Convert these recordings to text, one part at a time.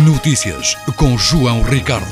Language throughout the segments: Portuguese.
Notícias com João Ricardo.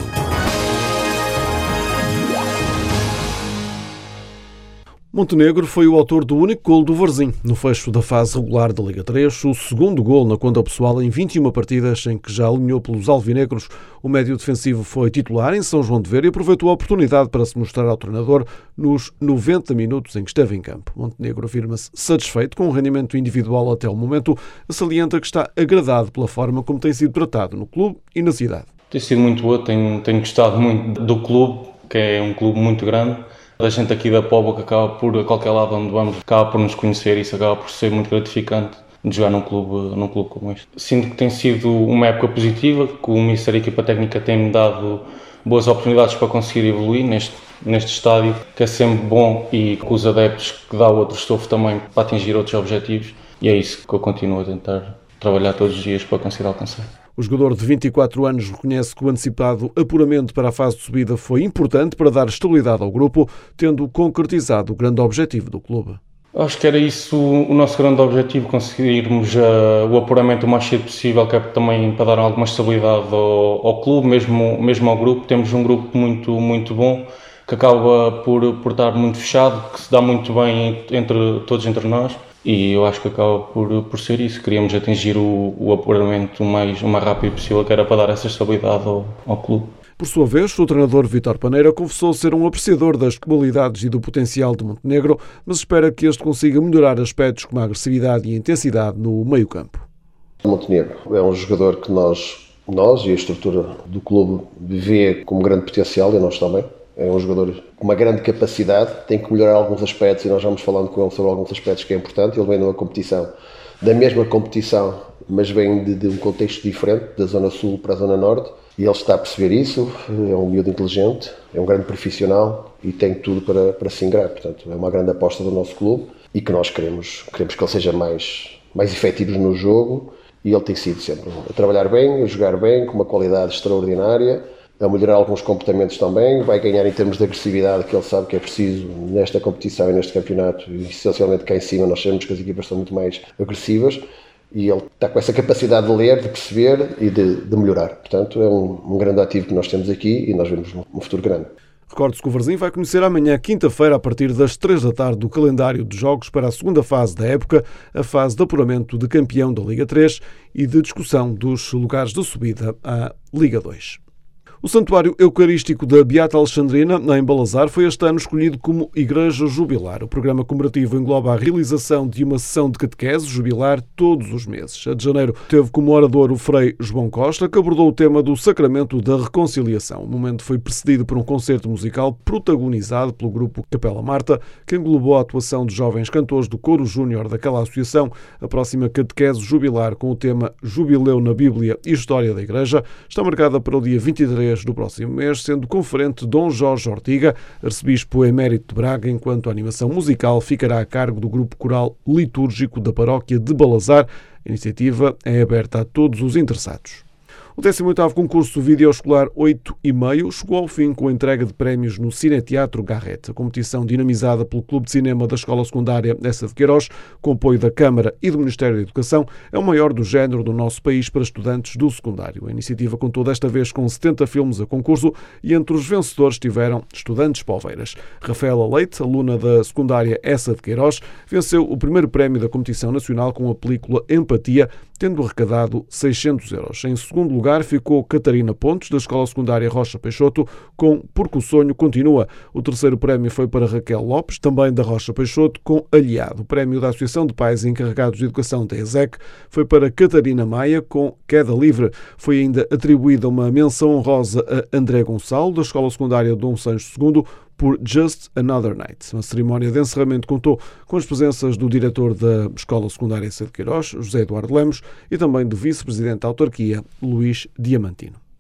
Montenegro foi o autor do único golo do Varzim no fecho da fase regular da Liga 3, o segundo golo na conta pessoal em 21 partidas em que já alinhou pelos alvinegros. O médio defensivo foi titular em São João de Ver e aproveitou a oportunidade para se mostrar ao treinador nos 90 minutos em que esteve em campo. Montenegro afirma-se satisfeito com o rendimento individual até o momento, salienta que está agradado pela forma como tem sido tratado no clube e na cidade. Tem sido muito boa, tenho gostado muito do clube, que é um clube muito grande. A gente aqui da Póvoa, que acaba por, a qualquer lado onde vamos, acaba por nos conhecer, e isso acaba por ser muito gratificante de jogar num clube como este. Sinto que tem sido uma época positiva, que o Ministério da Equipa Técnica tem-me dado boas oportunidades para conseguir evoluir neste estádio, que é sempre bom, e com os adeptos que dá outro estofo também para atingir outros objetivos, e é isso que eu continuo a tentar trabalhar todos os dias para conseguir alcançar. O jogador de 24 anos reconhece que o antecipado apuramento para a fase de subida foi importante para dar estabilidade ao grupo, tendo concretizado o grande objetivo do clube. Acho que era isso o nosso grande objetivo, conseguirmos o apuramento o mais cedo possível, que é também para dar alguma estabilidade ao clube, mesmo ao grupo. Temos um grupo muito bom, que acaba por estar muito fechado, que se dá muito bem todos entre nós. E eu acho que acaba por ser isso. Queríamos atingir o apuramento o mais rápido possível, que era para dar essa estabilidade ao clube. Por sua vez, o treinador Vítor Paneira confessou ser um apreciador das qualidades e do potencial de Montenegro, mas espera que este consiga melhorar aspectos como a agressividade e a intensidade no meio-campo. Montenegro é um jogador que nós e a estrutura do clube vê como grande potencial, e nós também. É um jogador com uma grande capacidade, tem que melhorar alguns aspectos, e nós vamos falando com ele sobre alguns aspectos que é importante. Ele vem numa competição, da mesma competição, mas vem de um contexto diferente, da Zona Sul para a Zona Norte, e ele está a perceber isso. É um miúdo inteligente, é um grande profissional e tem tudo para se ingrar. Portanto, é uma grande aposta do nosso clube, e que nós queremos que ele seja mais efetivo no jogo, e ele tem sido sempre a trabalhar bem, a jogar bem, com uma qualidade extraordinária, a melhorar alguns comportamentos também, vai ganhar em termos de agressividade, que ele sabe que é preciso nesta competição e neste campeonato, e essencialmente cá em cima nós sabemos que as equipas são muito mais agressivas, e ele está com essa capacidade de ler, de perceber e de melhorar. Portanto, é um grande ativo que nós temos aqui, e nós vemos um futuro grande. Recorde-se que o Varzim vai conhecer amanhã, quinta-feira, a partir das 3 da tarde, o calendário de jogos para a segunda fase da época, a fase de apuramento de campeão da Liga 3 e de discussão dos lugares de subida à Liga 2. O Santuário Eucarístico da Beata Alexandrina, em Balazar, foi este ano escolhido como Igreja Jubilar. O programa comemorativo engloba a realização de uma sessão de catequese jubilar todos os meses. A de janeiro teve como orador o Frei João Costa, que abordou o tema do Sacramento da Reconciliação. O momento foi precedido por um concerto musical protagonizado pelo grupo Capela Marta, que englobou a atuação de jovens cantores do Coro Júnior daquela associação. A próxima catequese jubilar, com o tema Jubileu na Bíblia e História da Igreja, está marcada para o dia 23 do próximo mês, sendo conferente Dom Jorge Ortiga, arcebispo emérito de Braga, enquanto a animação musical ficará a cargo do grupo coral litúrgico da paróquia de Balazar. A iniciativa é aberta a todos os interessados. O 18º concurso Videoescolar 8,5 chegou ao fim com a entrega de prémios no Cineteatro Garrett. A competição, dinamizada pelo Clube de Cinema da Escola Secundária Essa de Queiroz, com apoio da Câmara e do Ministério da Educação, é o maior do género do nosso país para estudantes do secundário. A iniciativa contou desta vez com 70 filmes a concurso, e entre os vencedores estiveram estudantes poveiras. Rafaela Leite, aluna da secundária Essa de Queiroz, venceu o primeiro prémio da competição nacional com a película Empatia, tendo arrecadado 600 euros. Em segundo lugar ficou Catarina Pontes, da Escola Secundária Rocha Peixoto, com Porque o Sonho Continua. O terceiro prémio foi para Raquel Lopes, também da Rocha Peixoto, com Aliado. O prémio da Associação de Pais Encarregados de Educação da ESEC foi para Catarina Maia, com Queda Livre. Foi ainda atribuída uma menção honrosa a André Gonçalo, da Escola Secundária Dom Sancho II, por Just Another Night. A cerimónia de encerramento contou com as presenças do diretor da Escola Secundária Essa de Queiroz, José Eduardo Lemos, e também do vice-presidente da autarquia, Luís Diamantino.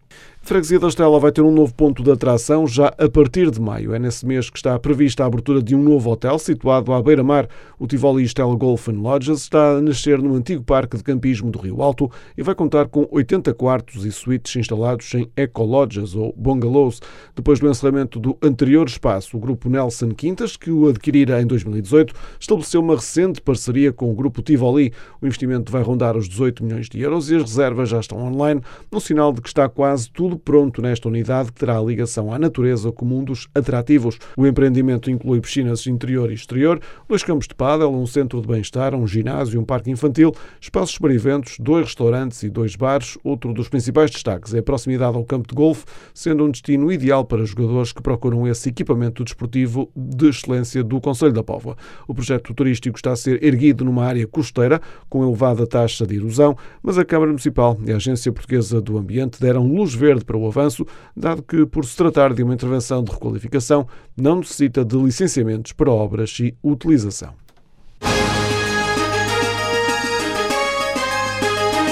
A freguesia da Estela vai ter um novo ponto de atração já a partir de maio. É nesse mês que está prevista a abertura de um novo hotel situado à beira-mar. O Tivoli Estela Golf and Lodges está a nascer no antigo parque de campismo do Rio Alto e vai contar com 80 quartos e suítes instalados em eco-lodges ou bungalows. Depois do encerramento do anterior espaço, o grupo Nelson Quintas, que o adquirira em 2018, estabeleceu uma recente parceria com o grupo Tivoli. O investimento vai rondar os 18 milhões de euros e as reservas já estão online, no sinal de que está quase tudo pronto nesta unidade que terá a ligação à natureza como um dos atrativos. O empreendimento inclui piscinas interior e exterior, 2 campos de pádel, um centro de bem-estar, um ginásio, um parque infantil, espaços para eventos, 2 restaurantes e 2 bares. Outro dos principais destaques é a proximidade ao campo de golfe, sendo um destino ideal para jogadores que procuram esse equipamento desportivo de excelência do Concelho da Póvoa. O projeto turístico está a ser erguido numa área costeira, com elevada taxa de erosão, mas a Câmara Municipal e a Agência Portuguesa do Ambiente deram luz verde para o avanço, dado que, por se tratar de uma intervenção de requalificação, não necessita de licenciamentos para obras e utilização.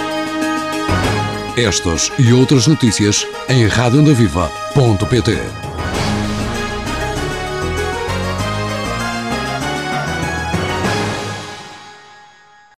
Estas e outras notícias em radioondaviva.pt.